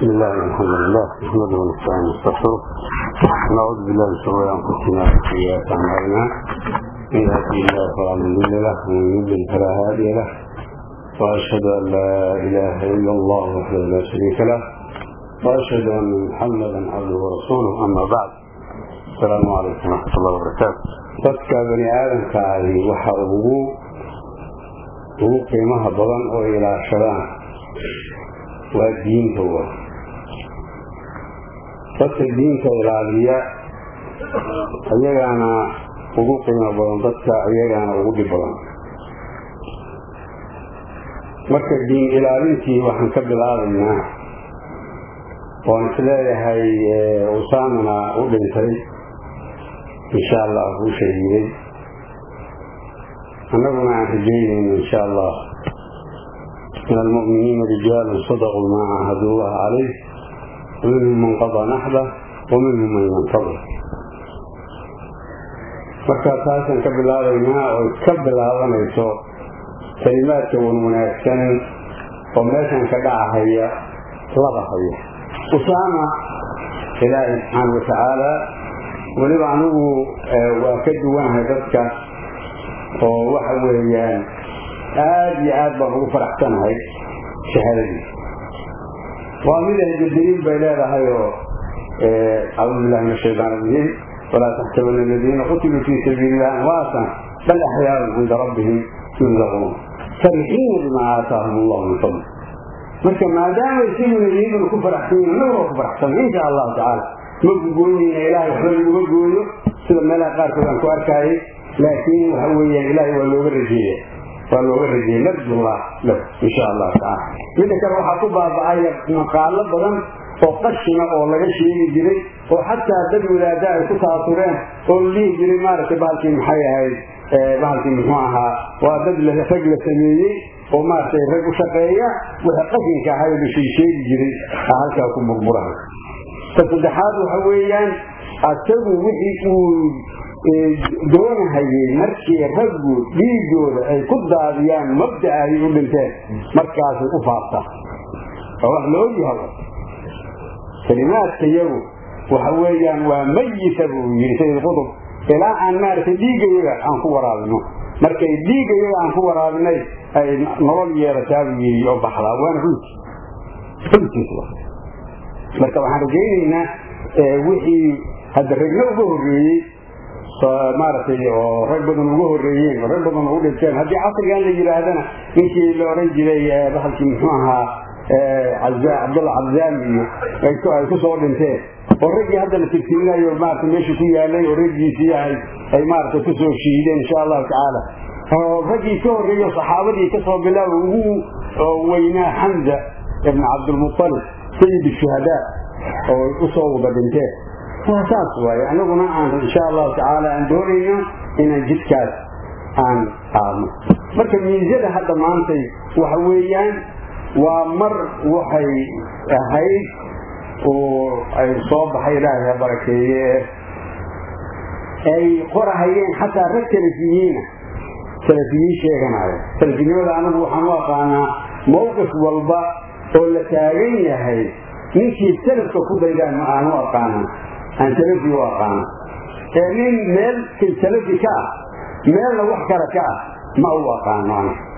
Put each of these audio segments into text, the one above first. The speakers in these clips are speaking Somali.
بسم الله الحمد لله نحمده ونستعينه ونستغفره نعوذ بالله من شرور انفسنا وسيئات اعمالنا من يهده الله فلا مضل له ومن يضلل فلا هادي له واشهد ان لا اله الا الله وحده لا شريك له واشهد ان محمدا عبده ورسوله اما بعد السلام عليكم ورحمه الله وبركاته dadka bani aadamka ahi waxa ugu qiimaha badan oo ilaashadaan waa diintooda dadka diinta ilaaliya ayagana ugu qiimo badan dadka ayagana ugu dhib badan marka diin ilaalintii waxaan ka bilaabaynaa waan isleeyahay usaamana u dhintay insha allah uu shahiiday annaguna aan rajaynayno insha allah من المؤمنين رجال صدقوا ما عاهدوا الله عليه ومنهم من قضى نحبه ومنهم من ينتظر فكاتاسا كبلاغينا وكبلاغينا كلمات ونمناسكن وماشا كدعها هي لغة هي أسامة إلهي سبحانه وتعالى ولبعنه وكدوانها ذاتك ووحويان aad baan ugu faraxsanahay shahadadii waa mid ay daliil bay leedahay oo أعوذ بالله من الشيطان الرجيم ولا تحسبن الذين قتلوا في سبيل الله أمواتا بل أحياء عند ربهم يرزقون فرحين بما آتاهم الله من فضله marka maadaama ay yihiin ku faraxsan inuu ku faraxsan insha Allah ta'ala ma go'oonina ilaahay waxba lagu gooyo sida meelaha qaar ka ku arkay laakiin waxa weeye ilaahay waa looga rajeeyay ولو رجي نرجو الله له إن شاء الله تعالى إذا كان وحكوا بعض مقالة بدن وقشنا أو لقى شيء جري وحتى بدو لا داعي كتاثرين واللي جري مارك بهالك محيا هاي بهالك محاها وبدل فجل سميني وما سيرق شقية وحققين كهاي بشيء جري هالك أكون مقبرها فتدحاد وحويا أتبو وحيكون doonahay markii raggu dhiigooda ay ku daadiyaan mabda ay u dhinteen markaas u faafta wax loo yahay kalimaadka iyagu waxa weeyaan waa mayita buu yiri sayid qudub ilaa aan maartay dhiigayaga aan ku waraabino markay dhiigayaga aan ku waraabinay ay nolol yeelataa yiri oo baxlaa waan runtii marka waxaan rajaynaynaa wixii hadda ragna ugu horeeyay maartay oo rag badan ugu horeeyeen rag badan ugu dhinteen hadii casrigan la yiraahdana intii la oran jiray bahalkii muxuu ahaa Abdullah Abdami ay ku soo dhinteen oo ragii hadda la tirtiinayo maartay meesha ku yaalay oo ragiisii ay maartay ku soo shiideen insha Allah ta'ala oo ragii ka horeeyo saxaabadii ka soo bilaw ugu weyna Hamza ibn Abdul Muttalib sayyid shuhada oo u soo wadinteen فاساس واي انا قلنا ان شاء الله تعالى ان دورينا ان جدكاس ان قام marka miisada hadda maantay waxa weeyaan waa mar waxay ahayd oo ay soo baxay ilaahay barakeeye ay qorahayeen hatta rakaliyiin sheeganayo talbiinada anagu waxaan u aqaanaa mowqif walba oo la taagan yahay ninkii salafka ku daydaan ma aanu aqaanaa أن تلفي واقعنا من ميل في تلفي كا ميل وحكرة كا ما هو واقعنا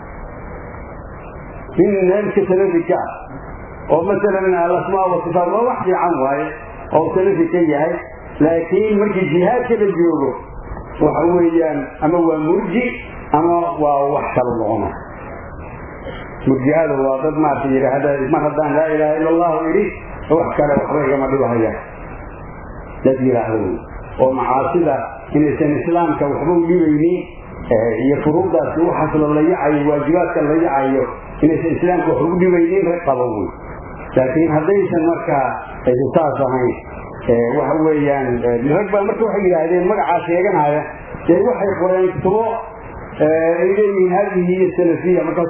من ميل في تلفي كا ومثلا الأسماء والصفات ما وحدي عن واي أو تلفي كي هاي لكن مرجي جهاد كده جيوبه وحويا أما هو مرجي أما هو وحكر الله مرجي هذا هو ضد ما تجري هذا ما هدان لا إله إلا الله إليه وحكر وحرق ما دبها الذي يراهون ومعاصلة إن الإسلام كوحبون ليني يفروض حصل الله يعي واجبات الله يعي إن الإسلام كوحبون ليني رقبون لكن هذيش المركة إجتاز هاي وهو يعني الرقبة مركة وحي هذه المرعى شيئا هذا وحي قرآن كتبه من هذه هي السلفية مركة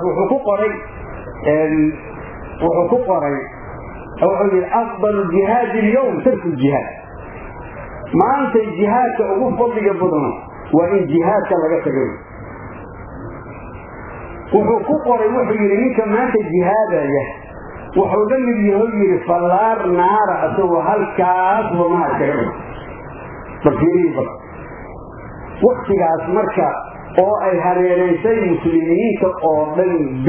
وحقوق قرآن أو أفضل الجهاد اليوم ترك الجهاد ما أنت الجهاد كأقوم فضلك بضنا وإن جهاد كالغة تقول وحقوق ريوح يرميك ما أنت الجهاد وحولا يهوي فالار نار أسوى هالكاس وما كرم بكيري بك وقت جاس مركا أو أي هريريسي مسلمين كأردن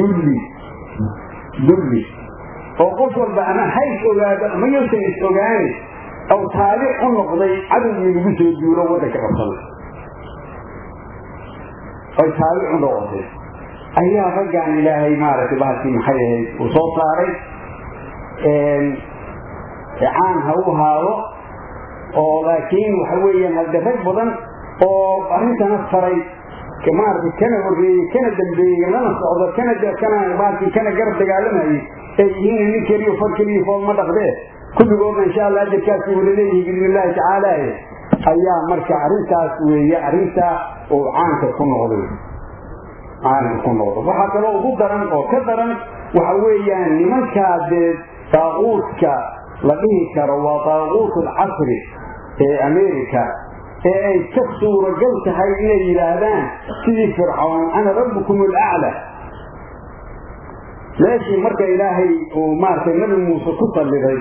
دولي أو قصر بأنا حيث أولاد ما يوسف أولاد أو تاريخ النقضي عدد يلبس الدولة وذاك أصلا أو تاريخ النقضي أيها رجع إلى إمارة بحث محيه وصوت عليه عن هو ولكن وحويا هذا بدن أو أنت نصري كمان كان وري كان دبي لنا صعود كان بعد كان جرب تجعلنا يجين نكري وفكري فوق ما تقدر كل يوم إن شاء الله ذكرت ولله بإذن الله تعالى أيام مركع عريسة ويا عريسة وعانك تكون غضب عانك تكون غضب وحتى لو ضدرا أو كدرا وحويا لمن كاد طاغوتك لقيك روا طاغوت العصر في أمريكا كسر رجلت هاي إلى الآن سيدي فرعون أنا ربكم الأعلى لكن مركع إلهي ومارك النبي موسى كفر لغير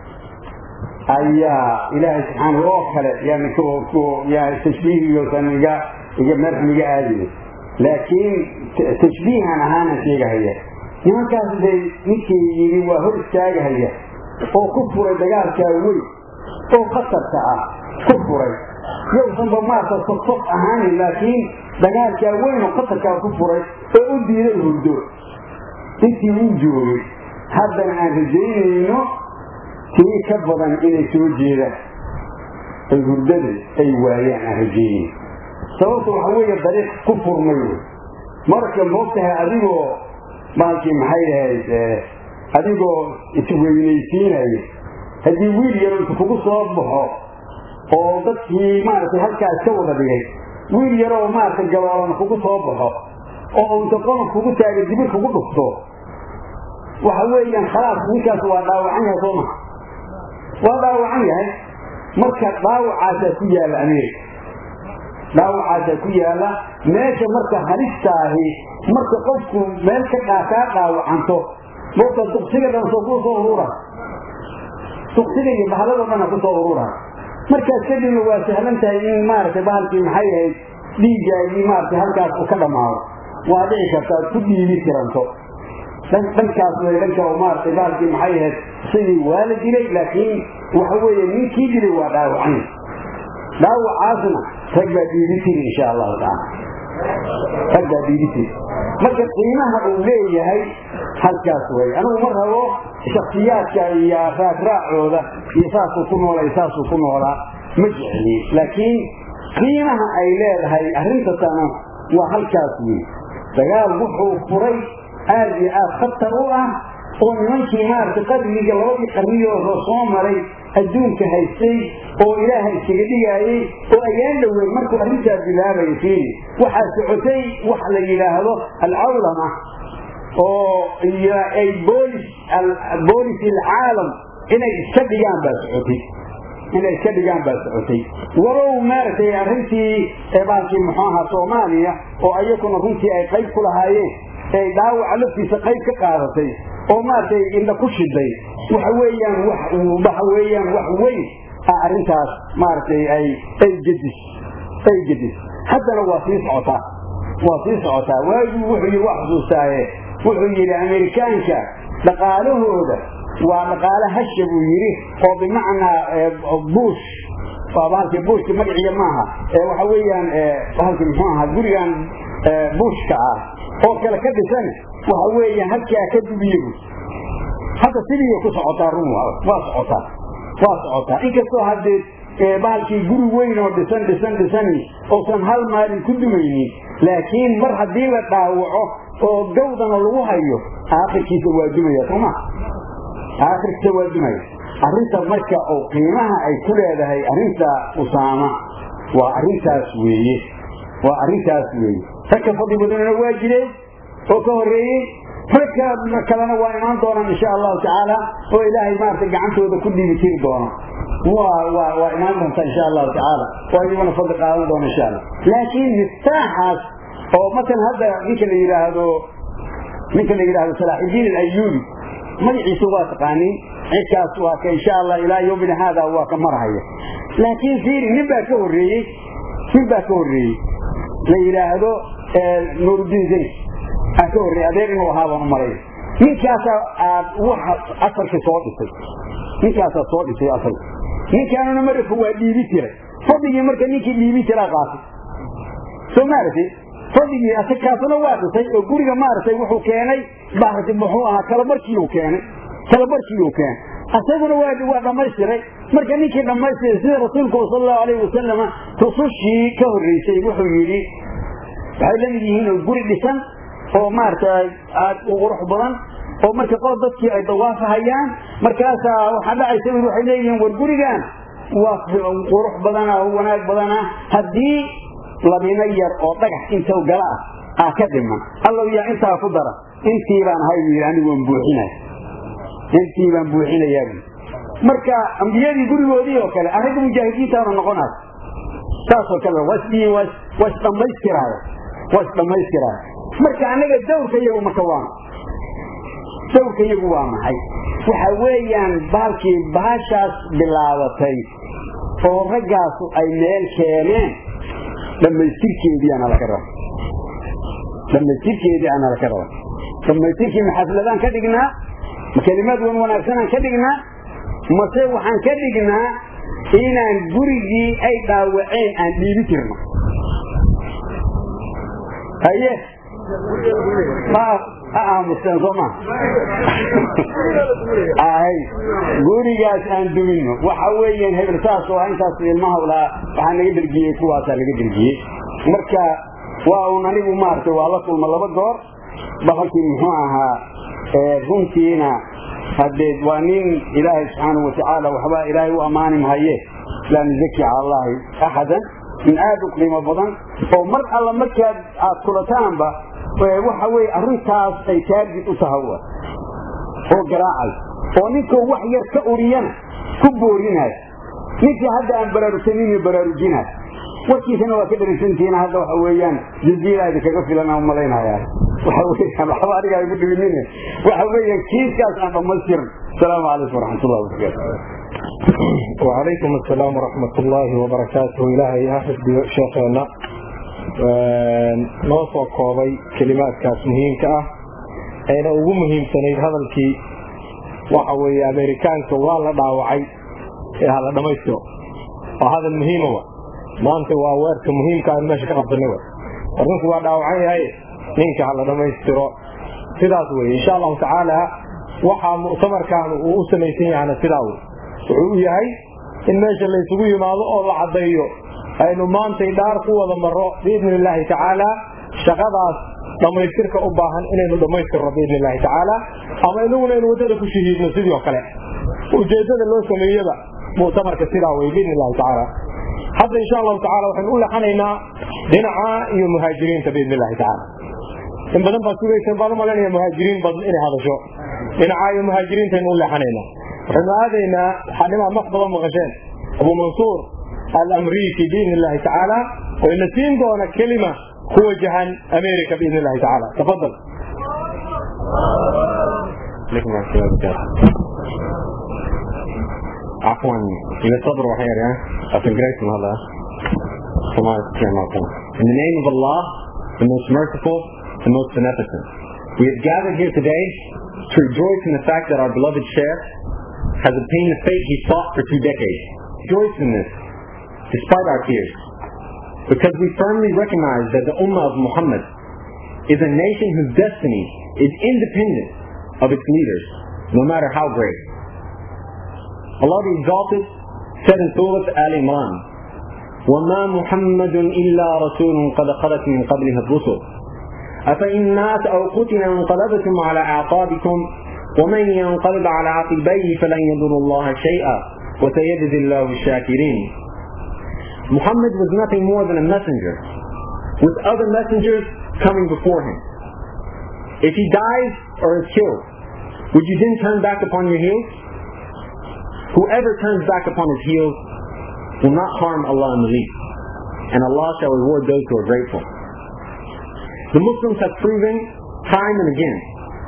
أيها إلهي سبحانه وتعالى يعني يعني تشبيه يوسف يجب مرحم يجب لكن تشبيها أنا شيء هي ما كان زي نكى يجي وهو الشيء هي أو كفر الدجال كاوي أو خطر ساعة كفر يوسف ما تصدق أهاني لكن دجال كاوي وخطر كفر أودي له الدور أنت وجوه هذا عن رجينه كي كبرا إلى سوجيرة الهردد أي وايع رجين صوت وحوية طريق كفر ميو مركب موقتها أديكو مالكي محيها أديكو إتوينيسين هذي ويل يرون تفوقوا صوبها وضدكي مارتي هلكا السودة بيه ويل يرون مارتي الجواران تفوقوا صوبها وانتقلوا تفوقوا تاجد جبير تفوقوا دكتور وحوية خلاص نكاس وضعوا عنها صومها وضعوا عنها مركب ضاوع عاسكية لأمريكا ضاوع عاسكية لا ماشي مركب هلستاهي مركب قفكم مالك قاسا ضاوع عنته مركب تقصير لنا صوفوه صورورا تقصير بحلال لنا صورورا مركب سيدنا واسهلا تهيين مارك بالكي محيهي ليجاي مارك هلكاس وكذا معه وعليك تبني لكرانته دنكاس ويدنكا ومارك بالكي محيهي سيدي والد إليه لكن وحوية من كيجري وداو عنه داو عاصمة تقبى بيبتين إن شاء الله تعالى تقبى بيبتين مركز قيمها أوليه هاي هالكاس وي أنا مرة هو شخصيات يا فاتراء عودة يساسوا كنوا ولا يساسوا كنوا ولا مجعني لكن قيمها أيلاد هاي أهرنتتنا وهالكاس وي دقال بحو فري آلي خطروها ومنكي مارك قدري جوابي قرنيه الرسول مري الدون كهيسي وإلهي سيدي وأيان لو المركب أهلتها بلابة يسيني وحاسعتي وحل إله العولمة بوليس العالم إنه يستبقان باسعتي ورو مارتي أهلتي إبانتي محاها صوماليا وأيكون أهلتي أي قيب كلها أي داو علفتي سقيب كقارتي وما تي إلا كل شيء وحويا أرنتاس مارتي أي جدس حتى لو وصيص عطا وحي وحده سايه وحي الأمريكانكا لقاله هذا ولقاله هشب ويريه وبمعنى بوش فبالك بوش كمرعي معها وحويا بالك معها قريان بوش كعاه وكلا كد سنة وحويا هكا كد بيجو حتى سيريا كسعطا روما واسعطا إنك هذا بالكي قروا وين دسن أوصن هالمال كل ميني لكن مرحب ديلا داوعه وجودنا الوهيو آخر كيس واجمية طمع آخر كيس واجمية أرنتا مركا أو قيمها أي كل هذا هي أرنتا أسامة وأرنتا سوي فكفضي بدون الواجرين وكهرين فكا كلنا وإيمان دونا إن شاء الله تعالى وإلهي ما تقعنته وذا كل بكير دونا وإيمان دونا إن شاء الله تعالى وإيمان فضل قاوم دونا إن شاء الله لكن مستاحس أو مثلا هذا مثل اللي يرى صلاح الدين الأيوبي magaciisa waa taqaanin cidkaas waa ka insha Allah ilaa yawmina hada waa ka marhaya laakiin fiiri nin baa ka horeeyay la yiraahdo Nuruddin Zayn ka horeeyay adeer inuu ahaaba maray ninkaas waxa asalka soo dhisay asal ninkaanuna markuu waa dhiibi jiray fadhigii marka ninkii dhiibi jiray qaatay Soomaaliya fadhigii asakaasuna waa dhisay oo guriga maartay wuxuu keenay baaxad muxuu ahaa kala markii uu keenay asaguna waa dhamaystiray marka ninkii dhamaystiray sida rasuulku sallallahu alayhi wasallam tusushii ka horeysay wuxuu yiri waxay la mid yihiin guri dhisan oo maartay aad u qurux badan oo marka qof dadkii ay dawaafahayaan markaas waxa dhacaysa waxay leeyihiin war gurigan waa qurux badan oo wanaag badan hadii labina yar oo dhagax inta gala ka dhiman Allah yaa inta ku dara intii baan hayay anigu waan buuxinayaa marka ambiyadii gurigoodii oo kale anigu mujaahidiinta aan noqonaa taasoo kale was dhamaystiraay marka anaga dawrkayagu waa maxay waxa weeyaan baalkii baashaas bilaabatay oo ragaas ay meel keeneen dhamaystirkeedii ana la karo dhamaystirkii maxafladan ka dhignaa kalimaad wanaagsan ka dhignaa mase waxaan ka dhignaa inaan gurigii ay dhaawaceen aan dhiibi jirno haye mustaan soma gurigaas aan dumino waxa weeyaan hebel saas oo intaas ilmaha waxaa naga dirgiyey kuwaasaa laga dirgiyey marka waa un anigu maartay waa la kulma laba goor bahalkii muxuu ahaa runtiina hadeed waa nin ilaahay subxaanahu watacaala waxbaa ilaahay u ammaani mahaye laa nuzaki cala allahi axadan min aad u qiimo badan oo mar alla markaad aad kulataanba waxa weeye arrintaas ay taargid u tahay oo garaacay oo ninkuu wax yar ka uriyana ku boorinayo ninkii hadda aan baraarugsanin baraarujinayo warkiisana waa ka dharigsantihiin hadda waxa weeyaan jasiiraadi kaga filan aan malaynayaa waxa weeyaan waxba adiga ay ku dhibinin waxa weeyaan kiiskaas aan dhamaystirin salaamu calaykum waraxmatullahi wabarakaatuh وعليكم السلام ورحمة الله وبركاته إلهي أحد شيخنا نوصل قوضي كلمات كاس مهم كأه أين أبو مهم سنيد هذا الكي وحوي أمريكان كوالا داوعي هذا دميسو وهذا المهم هو ما أنت وأوارك مهم كان ماشي كقبض النور ورنك وداوعي هاي نينك على دميسو سيداتوي إن شاء الله تعالى وحا مؤتمر كان وأسميسين عن سيداوي wuxuu yahay in meesha la isugu yimaado oo la cadeeyo aynu maanta dhaar ku wada maro biidnillaahi tacaala shaqadaas dhamaystirka u baahan inaynu dhamaystirno biidnillaahi tacaala ama inaguna aynu wadada ku shahiidno sidoo kale ujeedada loo sameeyaba mu'tamarka sidaa way biidnillaahi tacaala hadda insha allahu tacaala waxaynu u laxanaynaa dhinaca iyo muhaajiriinta biidnillaahi tacaala in badan baa sugaysan baan u malanaya muhaajiriin badan inay hadasho dhinaca iyo muhaajiriintaynu u laxanaynaa waxaynu aadaynaa xanimaa maqbada maqasheen abu mansuur al-amriiki biidni illaahi tacaala wayna siin doona kelima ku wajahan america biidni illaahi tacaala tafadal عفوا إذا صبروا خير يا أتنقريكم هذا In the name of Allah, the most merciful, the most beneficent. We have gathered here today to rejoice in the fact that our beloved Shaykh has obtained the fate he sought for 2 decades. Rejoice in this, despite our tears, because we firmly recognize that the Ummah of Muhammad is a nation whose destiny is independent of its leaders, no matter how great. Allah the Exalted said in Surah Al-Imran, وَمَا مُحَمَّدٌ إِلَّا رَسُولٌ قَدْ خَلَتْ مِنْ قَبْلِهِ الرُّسُلُ أَفَإِنْ مَاتَ أَوْ قُتِلَ انقلبتم على أعقابكم ومن ينقلب على عقبيه فلن يضر الله شيئا وسيجزي الله الشاكرين. Muhammad was nothing more than a messenger, with other messengers coming before him. If he dies or is killed, would you then turn back upon your heels? Whoever turns back upon his heels will not harm Allah in the least, and Allah shall reward those who are grateful. The Muslims have proven time and again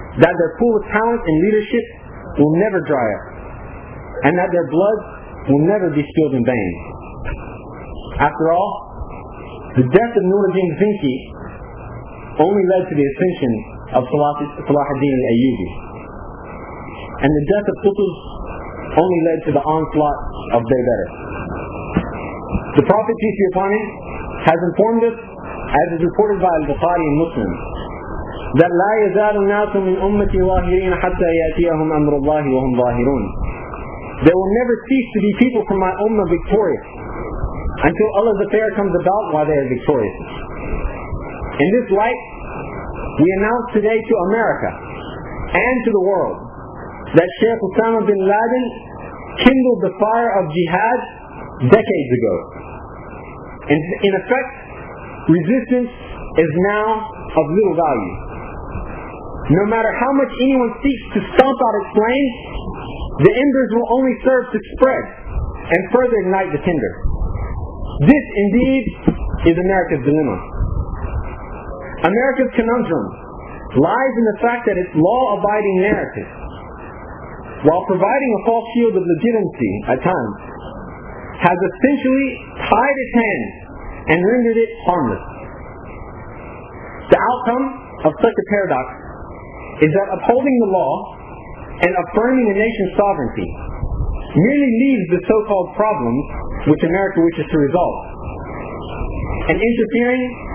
that their pool of talent and leadership will never dry up, and that their blood will never be spilled in vain. After all, the death of Nuruddin Zinki only led to the ascension of Salah ad-Din al-Ayyubi, and the death of Qutb only led to the onslaught of Bayber. The Prophet, peace be upon him, has informed us, as is reported by Al-Bukhari and Muslim, that لا يزال الناس من أمتي ظاهرين حتى يأتيهم أمر الله وهم ظاهرون. There will never cease to be people from my ummah victorious until Allah's affair comes about while they are victorious. In this light, we announce today to America and to the world that Shaykh Osama bin Laden kindled the fire of jihad decades ago. In effect, resistance is now of little value. No matter how much anyone seeks to stomp out its flame, the embers will only serve to spread and further ignite the tinder. This, indeed, is America's dilemma. America's conundrum lies in the fact that its law-abiding narrative, while providing a false shield of legitimacy at times, has essentially tied its hands and rendered it harmless. The outcome of such a paradox is that upholding the law and affirming a nation's sovereignty merely leaves the so-called problems which America wishes to resolve, and interfering